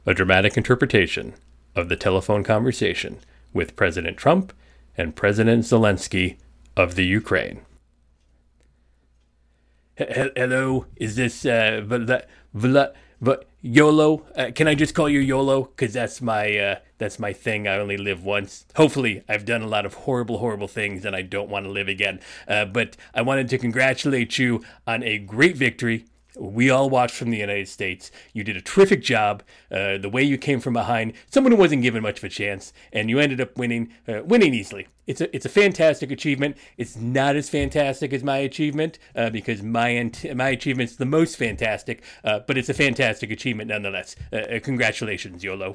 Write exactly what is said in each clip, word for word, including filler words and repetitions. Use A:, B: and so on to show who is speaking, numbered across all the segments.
A: A dramatic interpretation of the telephone conversation with President Trump and President Zelensky of the Ukraine. H- Hello, is this uh, Vla, Vla, Vla, YOLO? Uh, can I just call you YOLO? Because that's my uh, that's my thing. I only live once. Hopefully, I've done a lot of horrible, horrible things, and I don't want to live again. Uh, but I wanted to congratulate you on a great victory. We all watched from the United States. You did a terrific job. Uh, the way you came from behind, someone who wasn't given much of a chance, and you ended up winning, uh, winning easily. It's a it's a fantastic achievement. It's not as fantastic as my achievement uh, because my my achievement's the most fantastic, uh, but it's a fantastic achievement nonetheless. Uh, uh, congratulations, YOLO.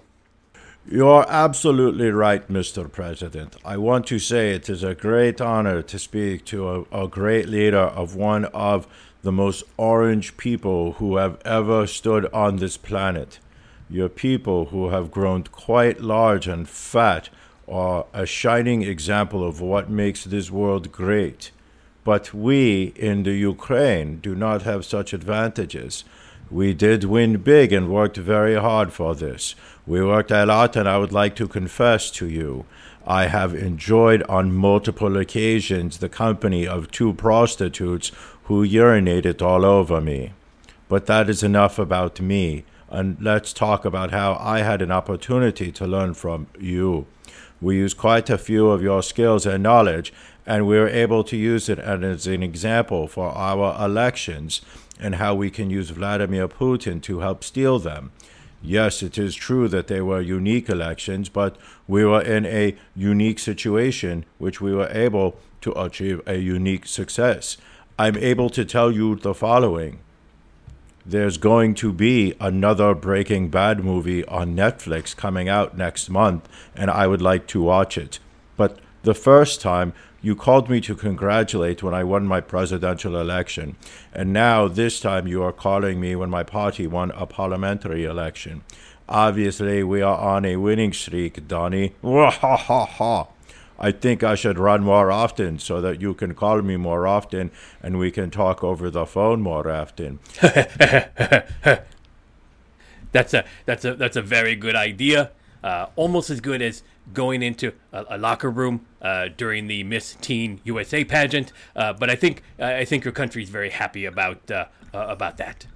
B: You're absolutely right, Mister President. I want to say it is a great honor to speak to a, a great leader of one of the most orange people who have ever stood on this planet. Your people who have grown quite large and fat are a shining example of what makes this world great. But we in the Ukraine do not have such advantages. We did win big and worked very hard for this. We worked a lot, and I would like to confess to you, I have enjoyed on multiple occasions the company of two prostitutes who urinated all over me. But that is enough about me, and let's talk about how I had an opportunity to learn from you. We used quite a few of your skills and knowledge, and we were able to use it as an example for our elections and how we can use Vladimir Putin to help steal them. Yes, it is true that they were unique elections, but we were in a unique situation which we were able to achieve a unique success. I'm able to tell you the following. There's going to be another Breaking Bad movie on Netflix coming out next month, and I would like to watch it. But the first time, you called me to congratulate when I won my presidential election, and now this time you are calling me when my party won a parliamentary election. Obviously, we are on a winning streak, Donnie. Wah-ha-ha-ha. I think I should run more often so that you can call me more often and we can talk over the phone more often.
A: That's a that's a that's a very good idea. Uh, almost as good as going into a, a locker room uh, during the Miss Teen U S A pageant. Uh, but I think I think your country is very happy about uh, uh, about that.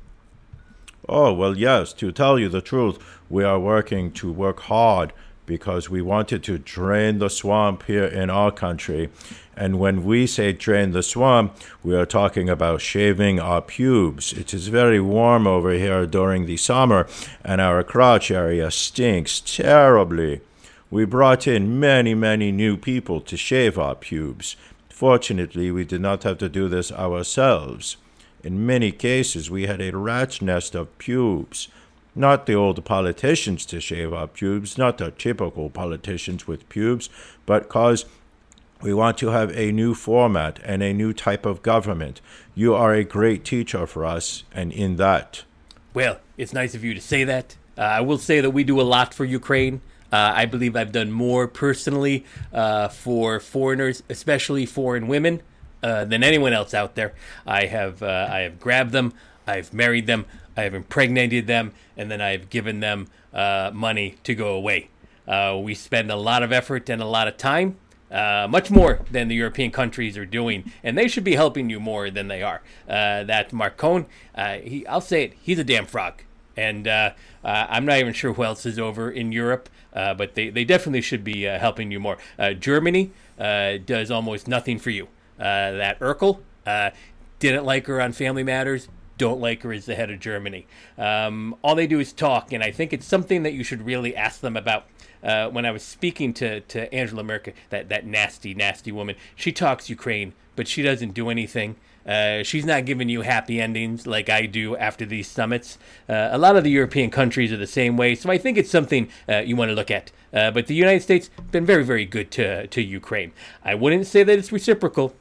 B: Oh, well, yes. To tell you the truth, we are working to work hard because we wanted to drain the swamp here in our country. And when we say drain the swamp, we are talking about shaving our pubes. It is very warm over here during the summer, and our crotch area stinks terribly. We brought in many, many new people to shave our pubes. Fortunately, we did not have to do this ourselves. In many cases, we had a rat's nest of pubes. Not the old politicians to shave our pubes, not the typical politicians with pubes, but because we want to have a new format and a new type of government. You are a great teacher for us, and in that.
A: Well, it's nice of you to say that. Uh, I will say that we do a lot for Ukraine. Uh, I believe I've done more personally uh, for foreigners, especially foreign women, uh, than anyone else out there. I have uh, I have grabbed them, I've married them, I have impregnated them, and then I've given them uh, money to go away. Uh, we spend a lot of effort and a lot of time, uh, much more than the European countries are doing, and they should be helping you more than they are. Uh, that Macron, uh, he, I'll say it, he's a damn frog. And uh, uh, I'm not even sure who else is over in Europe, uh, but they, they definitely should be uh, helping you more. Uh, Germany uh, does almost nothing for you. Uh, that Urkel, uh, didn't like her on Family Matters, don't like her as the head of Germany. Um, all they do is talk, and I think it's something that you should really ask them about. Uh, when I was speaking to, to Angela Merkel, that, that nasty, nasty woman, she talks Ukraine, but she doesn't do anything. Uh, she's not giving you happy endings like I do after these summits. Uh, a lot of the European countries are the same way, so I think it's something uh, you want to look at. Uh, but the United States been very, very good to to Ukraine. I wouldn't say that it's reciprocal.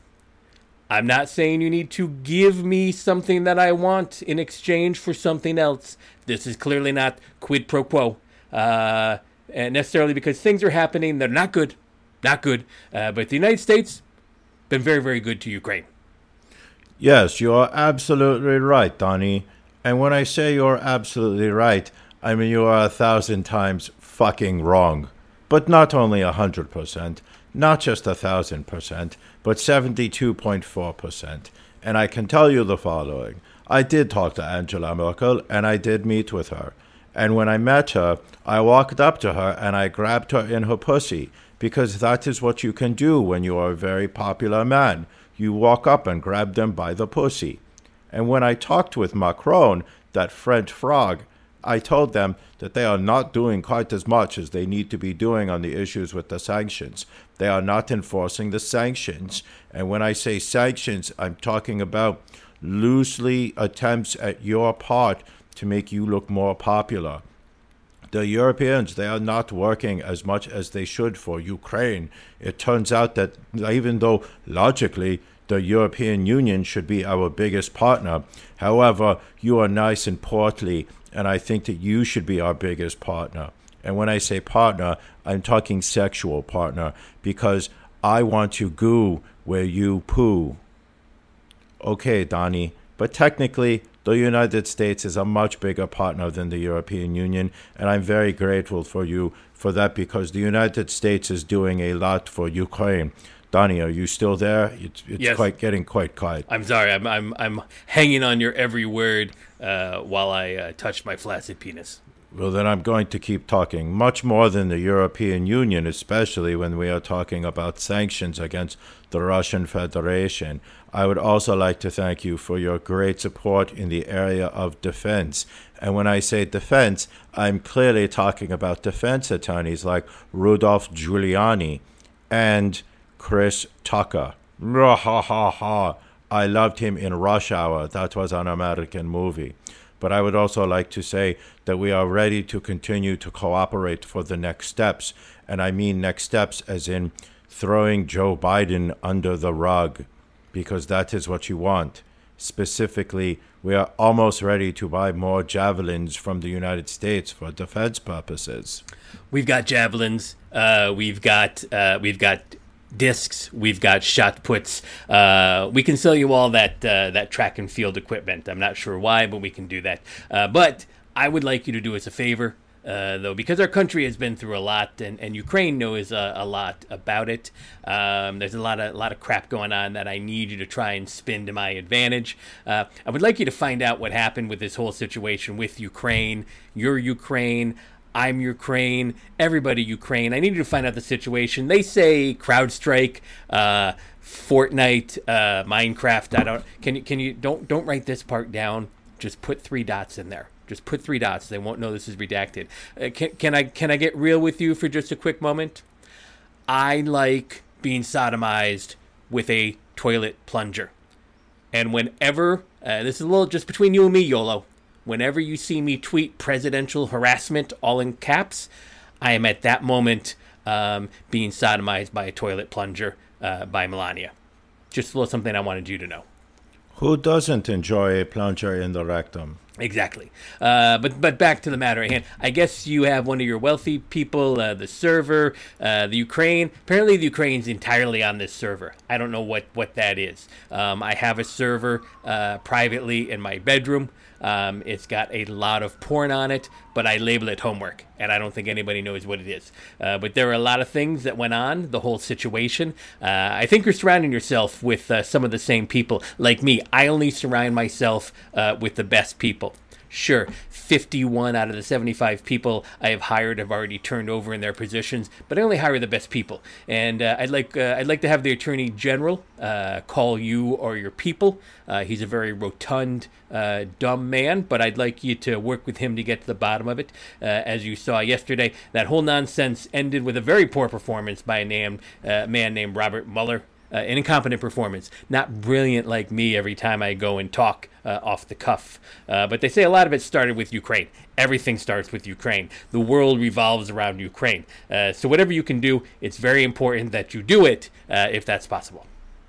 A: I'm not saying you need to give me something that I want in exchange for something else. This is clearly not quid pro quo, uh, and necessarily because things are happening. They're not good, not good. Uh, but the United States been very, very good to Ukraine.
B: Yes, you're absolutely right, Donnie. And when I say you're absolutely right, I mean, you are a thousand times fucking wrong. But not only a hundred percent, not just a thousand percent, but seventy-two point four percent. And I can tell you the following. I did talk to Angela Merkel, and I did meet with her. And when I met her, I walked up to her and I grabbed her in her pussy, because that is what you can do when you are a very popular man. You walk up and grab them by the pussy. And when I talked with Macron, that French frog, I told them that they are not doing quite as much as they need to be doing on the issues with the sanctions. They are not enforcing the sanctions. And when I say sanctions, I'm talking about loosely attempts at your part to make you look more popular. The Europeans, they are not working as much as they should for Ukraine. It turns out that even though logically the European Union should be our biggest partner, however, you are nice and portly, and I think that you should be our biggest partner. And when I say partner, I'm talking sexual partner, because I want to goo where you poo. Okay, Donnie, but technically, the United States is a much bigger partner than the European Union, and I'm very grateful for you for that, because the United States is doing a lot for Ukraine. Donnie, are you still there? It's, it's
A: Yes.
B: quite getting quite quiet.
A: I'm sorry. I'm I'm I'm hanging on your every word uh, while I uh, touch my flaccid penis.
B: Well, then I'm going to keep talking, much more than the European Union, especially when we are talking about sanctions against the Russian Federation. I would also like to thank you for your great support in the area of defense. And when I say defense, I'm clearly talking about defense attorneys like Rudolph Giuliani and Chris Tucker. Ha ha ha. I loved him in Rush Hour. That was an American movie. But I would also like to say that we are ready to continue to cooperate for the next steps. And I mean next steps as in throwing Joe Biden under the rug, because that is what you want. Specifically, we are almost ready to buy more javelins from the United States for defense purposes.
A: We've got javelins. Uh, we've got uh, we've got discs. We've got shot puts. Uh, we can sell you all that uh, that track and field equipment. I'm not sure why, but we can do that. Uh, but I would like you to do us a favor, uh, though, because our country has been through a lot, and, and Ukraine knows a, a lot about it. Um, there's a lot of a lot of crap going on that I need you to try and spin to my advantage. Uh, I would like you to find out what happened with this whole situation with Ukraine. You're Ukraine. I'm Ukraine, everybody Ukraine. I need you to find out the situation. They say CrowdStrike, uh, Fortnite, uh, Minecraft. I don't. Can you? Can you? Don't. Don't write this part down. Just put three dots in there. Just put three dots. They won't know this is redacted. Uh, can, can I? Can I get real with you for just a quick moment? I like being sodomized with a toilet plunger, and whenever uh, this is a little just between you and me, YOLO. Whenever you see me tweet presidential harassment, all in caps, I am at that moment um, being sodomized by a toilet plunger uh, by Melania. Just a little something I wanted you to know.
B: Who doesn't enjoy a plunger in the rectum?
A: Exactly. Uh, but but back to the matter at hand. I guess you have one of your wealthy people, uh, the server, uh, the Ukraine. Apparently the Ukraine's entirely on this server. I don't know what, what that is. Um, I have a server uh, privately in my bedroom. Um, it's got a lot of porn on it, but I label it homework, and I don't think anybody knows what it is. Uh, but there are a lot of things that went on, the whole situation. Uh, I think you're surrounding yourself with uh, some of the same people. Like me, I only surround myself uh, with the best people. Sure, fifty-one out of the seventy-five people I have hired have already turned over in their positions, but I only hire the best people. And uh, I'd like uh, I'd like to have the Attorney General uh, call you or your people. Uh, he's a very rotund, uh, dumb man, but I'd like you to work with him to get to the bottom of it. Uh, as you saw yesterday, that whole nonsense ended with a very poor performance by a name, uh, man named Robert Mueller. Uh, an incompetent performance, not brilliant like me every time I go and talk uh, off the cuff. Uh, but they say a lot of it started with Ukraine. Everything starts with Ukraine. The world revolves around Ukraine. Uh, so whatever you can do, it's very important that you do it uh, if that's possible.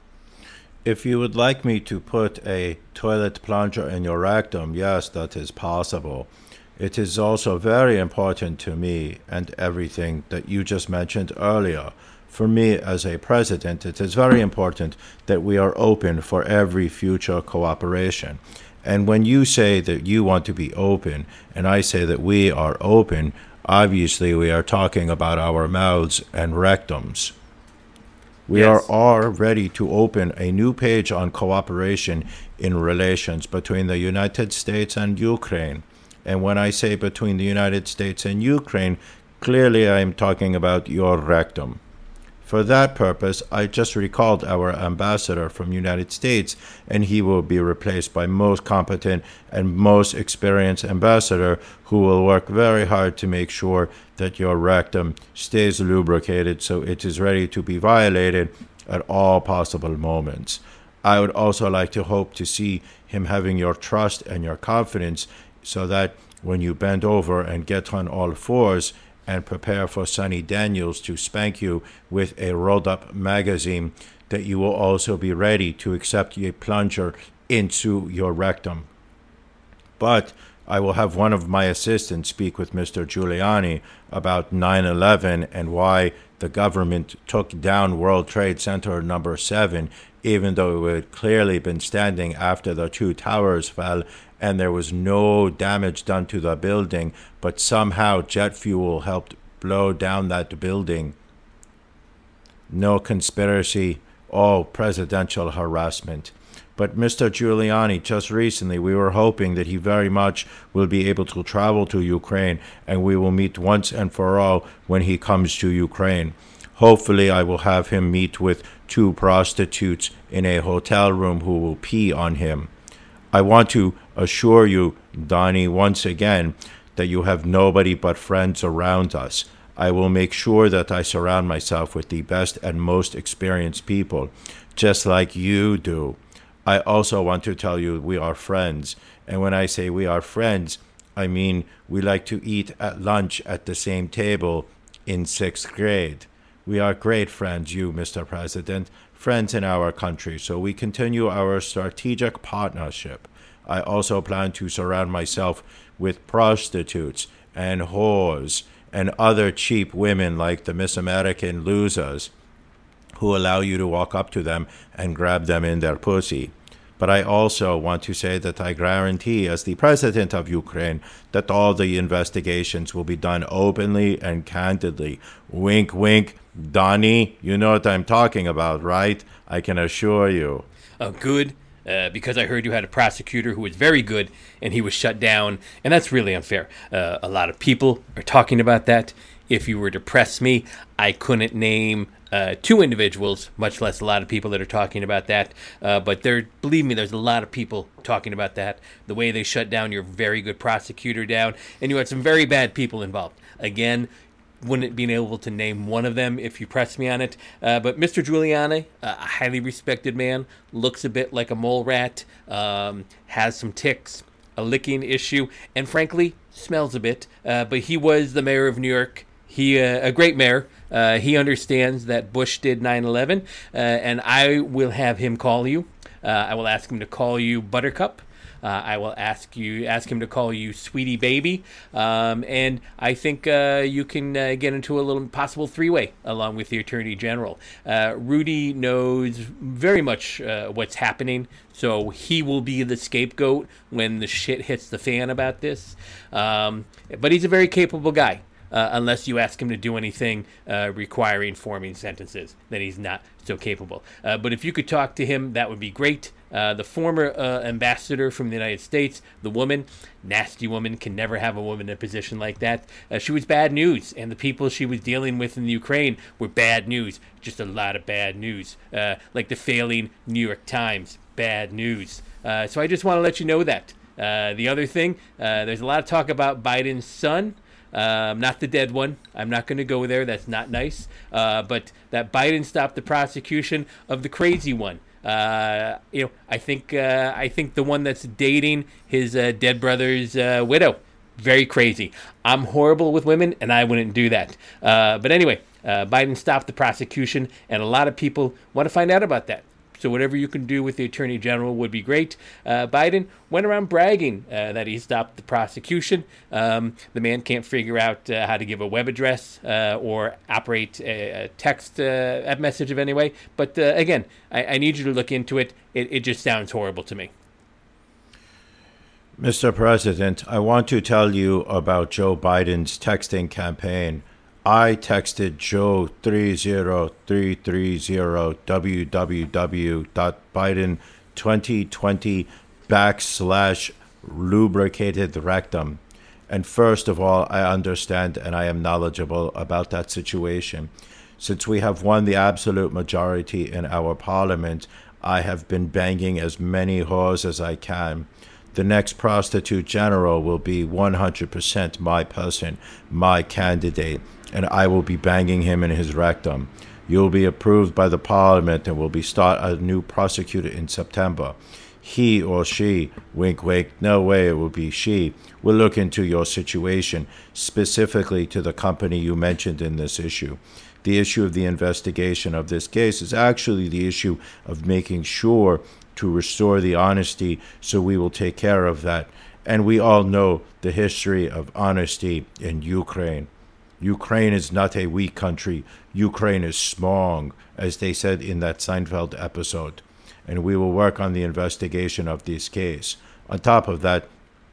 B: If you would like me to put a toilet plunger in your rectum, yes, that is possible. It is also very important to me and everything that you just mentioned earlier. For me as a president, it is very important that we are open for every future cooperation. And when you say that you want to be open, and I say that we are open, obviously we are talking about our mouths and rectums. We
A: Yes.
B: are all ready to open a new page on cooperation in relations between the United States and Ukraine. And when I say between the United States and Ukraine, clearly I am talking about your rectum. For that purpose, I just recalled our ambassador from United States, and he will be replaced by most competent and most experienced ambassador who will work very hard to make sure that your rectum stays lubricated so it is ready to be violated at all possible moments. I would also like to hope to see him having your trust and your confidence so that when you bend over and get on all fours and prepare for Sunny Daniels to spank you with a rolled-up magazine, that you will also be ready to accept a plunger into your rectum. But I will have one of my assistants speak with Mister Giuliani about nine eleven and why the government took down World Trade Center number seven, even though it had clearly been standing after the two towers fell and there was no damage done to the building, but somehow jet fuel helped blow down that building. No conspiracy, all presidential harassment. But Mister Giuliani, just recently, we were hoping that he very much will be able to travel to Ukraine, and we will meet once and for all when he comes to Ukraine. Hopefully, I will have him meet with two prostitutes in a hotel room who will pee on him. I want to assure you, Donnie, once again, that you have nobody but friends around us. I will make sure that I surround myself with the best and most experienced people, just like you do. I also want to tell you we are friends. And when I say we are friends, I mean we like to eat at lunch at the same table in sixth grade. We are great friends, you, Mister President, friends in our country, so we continue our strategic partnership. I also plan to surround myself with prostitutes and whores and other cheap women like the Miss American losers who allow you to walk up to them and grab them in their pussy. But I also want to say that I guarantee, as the president of Ukraine, that all the investigations will be done openly and candidly. Wink, wink. Donnie, you know what I'm talking about, right? I can assure you.
A: Oh, good. Uh, because I heard you had a prosecutor who was very good and he was shut down, and that's really unfair. Uh, a lot of people are talking about that. If you were to press me, I couldn't name uh, two individuals, much less a lot of people that are talking about that. Uh, but there, believe me, there's a lot of people talking about that. The way they shut down your very good prosecutor down, and you had some very bad people involved. Again, wouldn't be able to name one of them if you press me on it. Uh, but Mister Giuliani, uh, a highly respected man, looks a bit like a mole rat, um, has some tics, a licking issue, and frankly, smells a bit. Uh, but he was the mayor of New York. He, uh, a great mayor. Uh, he understands that Bush did nine eleven, uh, and I will have him call you. Uh, I will ask him to call you Buttercup. Uh, I will ask you, ask him to call you Sweetie Baby, um, and I think uh, you can uh, get into a little possible three-way along with the Attorney General. Uh, Rudy knows very much uh, what's happening, so he will be the scapegoat when the shit hits the fan about this. Um, but he's a very capable guy. Uh, unless you ask him to do anything uh, requiring forming sentences, then he's not so capable. Uh, but if you could talk to him, that would be great. Uh, the former uh, ambassador from the United States, the woman, nasty woman, can never have a woman in a position like that. Uh, she was bad news, and the people she was dealing with in the Ukraine were bad news. Just a lot of bad news. Uh, like the failing New York Times, bad news. Uh, so I just want to let you know that. Uh, the other thing, uh, there's a lot of talk about Biden's son. Um, not the dead one. I'm not going to go there. That's not nice. Uh, but that Biden stopped the prosecution of the crazy one. Uh, you know, I think uh, I think the one that's dating his uh, dead brother's uh, widow. Very crazy. I'm horrible with women, and I wouldn't do that. Uh, but anyway, uh, Biden stopped the prosecution, and a lot of people want to find out about that. So whatever you can do with the Attorney General would be great. Uh, Biden went around bragging uh, that he stopped the prosecution. Um, the man can't figure out uh, how to give a web address uh, or operate a, a text uh, message of any way. But uh, again, I, I need you to look into it. It, it just sounds horrible to me.
B: Mister President, I want to tell you about Joe Biden's texting campaign. I texted Joe three zero three three zero www.biden2020 backslash lubricated rectum. And first of all, I understand and I am knowledgeable about that situation. Since we have won the absolute majority in our parliament, I have been banging as many whores as I can. The next prostitute general will be one hundred percent my person, my candidate, and I will be banging him in his rectum. You will be approved by the parliament and will be start a new prosecutor in September. He or she, wink wink, no way it will be she, will look into your situation, specifically to the company you mentioned in this issue. The issue of the investigation of this case is actually the issue of making sure to restore the honesty, so we will take care of that. And we all know the history of honesty in Ukraine. Ukraine is not a weak country. Ukraine is strong, as they said in that Seinfeld episode. And we will work on the investigation of this case. On top of that,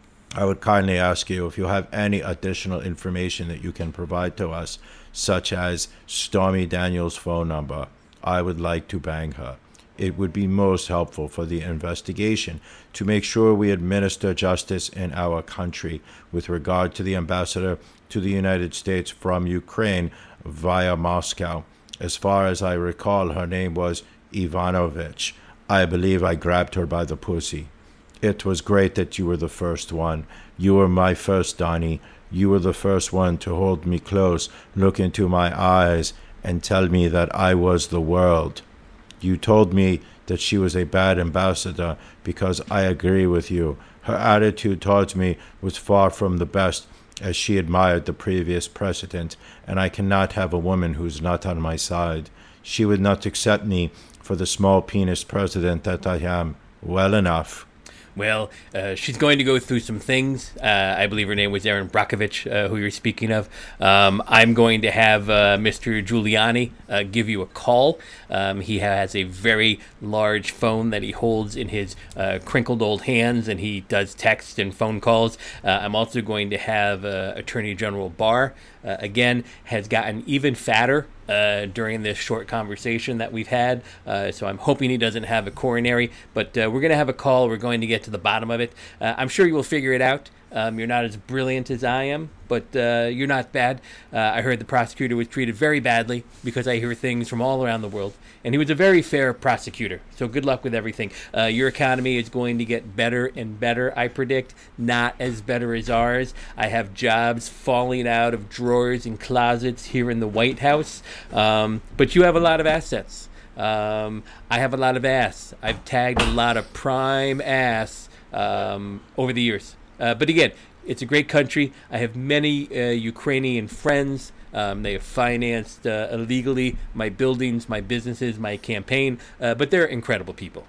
B: I would kindly ask you if you have any additional information that you can provide to us, such as Stormy Daniels' phone number. I would like to bang her. It would be most helpful for the investigation to make sure we administer justice in our country with regard to the ambassador to the United States from Ukraine via Moscow. As far as I recall, her name was Ivanovich. I believe I grabbed her by the pussy. It was great that you were the first one. You were my first, Donnie. You were the first one to hold me close, look into my eyes, and tell me that I was the world. You told me that she was a bad ambassador because I agree with you. Her attitude towards me was far from the best, as she admired the previous president, and I cannot have a woman who's not on my side. She would not accept me for the small penis president that I am. Well enough.
A: Well, uh, she's going to go through some things. Uh, I believe her name was Erin Brockovich, uh, who you're speaking of. Um, I'm going to have uh, Mister Giuliani uh, give you a call. Um, he has a very large phone that he holds in his uh, crinkled old hands, and he does text and phone calls. Uh, I'm also going to have uh, Attorney General Barr, uh, again, has gotten even fatter Uh, during this short conversation that we've had. Uh, so I'm hoping he doesn't have a coronary, but uh, we're going to have a call. We're going to get to the bottom of it. Uh, I'm sure you will figure it out. Um, you're not as brilliant as I am, but uh, you're not bad. Uh, I heard the prosecutor was treated very badly because I hear things from all around the world, and he was a very fair prosecutor. So good luck with everything. Uh, your economy is going to get better and better, I predict, not as better as ours. I have jobs falling out of drawers and closets here in the White House, um, but you have a lot of assets. Um, I have a lot of ass. I've tagged a lot of prime ass um, over the years. Uh, but again, it's a great country. I have many uh, Ukrainian friends. Um, they have financed uh, illegally my buildings, my businesses, my campaign. Uh, but they're incredible people.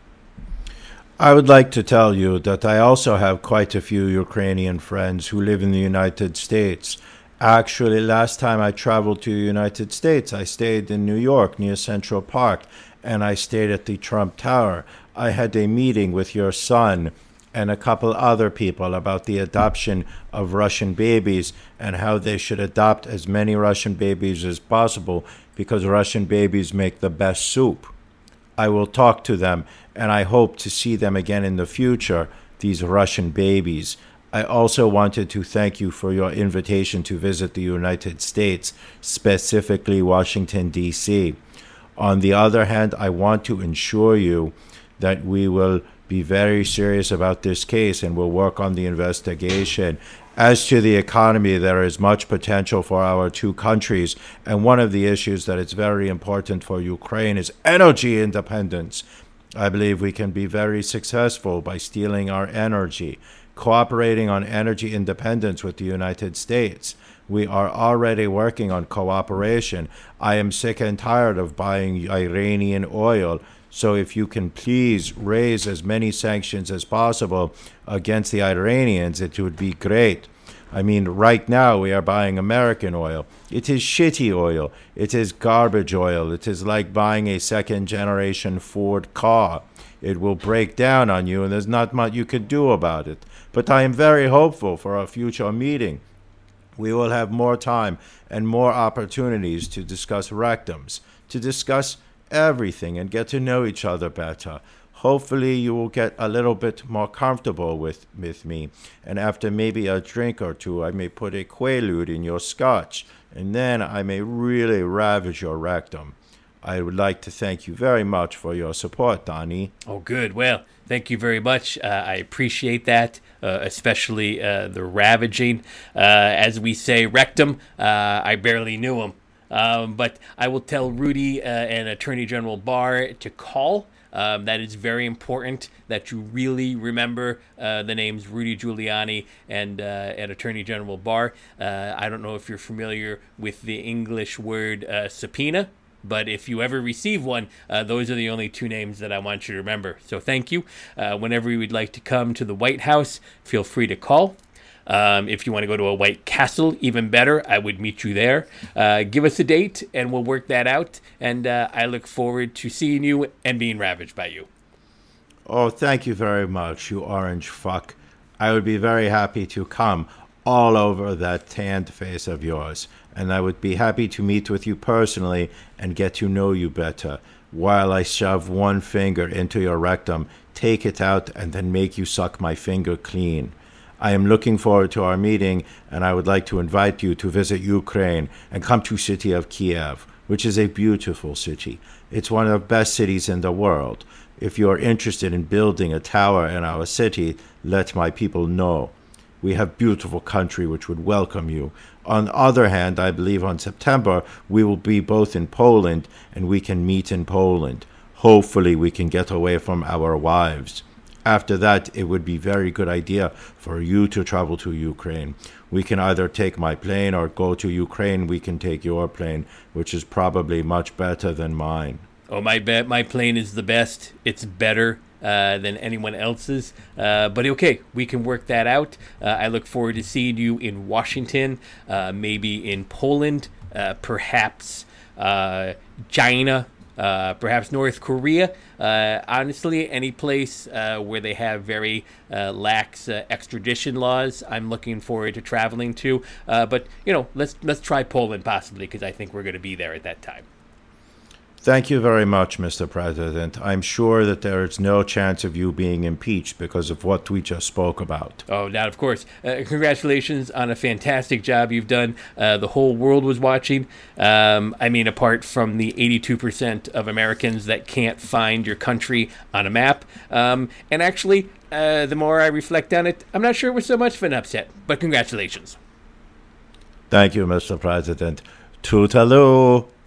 B: I would like to tell you that I also have quite a few Ukrainian friends who live in the United States. Actually, last time I traveled to the United States, I stayed in New York near Central Park, and I stayed at the Trump Tower. I had a meeting with your son and a couple other people about the adoption of Russian babies and how they should adopt as many Russian babies as possible because Russian babies make the best soup. I will talk to them, and I hope to see them again in the future, these Russian babies. I also wanted to thank you for your invitation to visit the United States, specifically Washington, D C. On the other hand, I want to assure you that we will be very serious about this case and will work on the investigation. As to the economy, there is much potential for our two countries, and one of the issues that is very important for Ukraine is energy independence. I believe we can be very successful by stealing our energy, cooperating on energy independence with the United States. We are already working on cooperation. I am sick and tired of buying Iranian oil. So if you can please raise as many sanctions as possible against the Iranians, it would be great. I mean, right now we are buying American oil. It is shitty oil. It is garbage oil. It is like buying a second generation Ford car. It will break down on you, and there's not much you can do about it. But I am very hopeful for our future meeting. We will have more time and more opportunities to discuss rectums, to discuss everything and get to know each other better. Hopefully you will get a little bit more comfortable with, with me, and after maybe a drink or two, I may put a quaalude in your scotch, and then I may really ravage your rectum. I would like to thank you very much for your support, Donnie.
A: Oh, good. Well, thank you very much. Uh, I appreciate that, uh, especially uh, the ravaging. Uh, as we say, rectum, uh, I barely knew him. Um, but I will tell Rudy uh, and Attorney General Barr to call. Um, that is very important that you really remember uh, the names Rudy Giuliani and uh, and Attorney General Barr. Uh, I don't know if you're familiar with the English word uh, subpoena, but if you ever receive one, uh, those are the only two names that I want you to remember. So thank you. Uh, whenever you would like to come to the White House, feel free to call. Um, if you want to go to a White Castle, even better, I would meet you there. Uh, give us a date, and we'll work that out. And uh, I look forward to seeing you and being ravaged by you.
B: Oh, thank you very much, you orange fuck. I would be very happy to come all over that tanned face of yours. And I would be happy to meet with you personally and get to know you better. While I shove one finger into your rectum, take it out, and then make you suck my finger clean. I am looking forward to our meeting, and I would like to invite you to visit Ukraine and come to city of Kiev, which is a beautiful city. It's one of the best cities in the world. If you are interested in building a tower in our city, let my people know. We have beautiful country which would welcome you. On the other hand, I believe on September, we will be both in Poland, and we can meet in Poland. Hopefully we can get away from our wives. After that, it would be a very good idea for you to travel to Ukraine. We can either take my plane or go to Ukraine. We can take your plane, which is probably much better than mine.
A: Oh, my bet my plane is the best. It's better uh, than anyone else's. Uh, but okay, we can work that out. Uh, I look forward to seeing you in Washington, uh, maybe in Poland, uh, perhaps uh, China. Uh, perhaps North Korea. Uh, honestly, any place uh, where they have very uh, lax uh, extradition laws, I'm looking forward to traveling to. Uh, but you know, let's let's try Poland possibly, because I think we're going to be there at that time.
B: Thank you very much, Mister President. I'm sure that there is no chance of you being impeached because of what we just spoke about.
A: Oh, now, of course. Uh, congratulations on a fantastic job you've done. Uh, the whole world was watching. Um, I mean, apart from the eighty-two percent of Americans that can't find your country on a map. Um, and actually, uh, the more I reflect on it, I'm not sure it was so much of an upset. But congratulations.
B: Thank you, Mister President. Toodaloo.